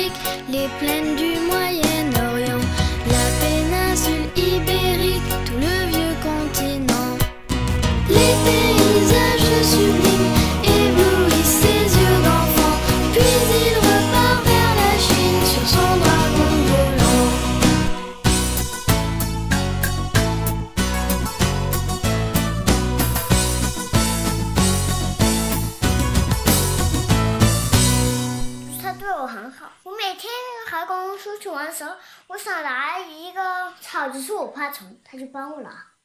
l'Afrique, les plaines du Moyen-Orient, la péninsule ibérique, tout le vieux continent. Les paysages sublimes éblouissent ses yeux d'enfant, puis il repart vers la Chine sur son dragon volant. 他对我很好，我每天还跟我出去玩的时候，我想拿一个草，就是我怕虫，他就帮我拿。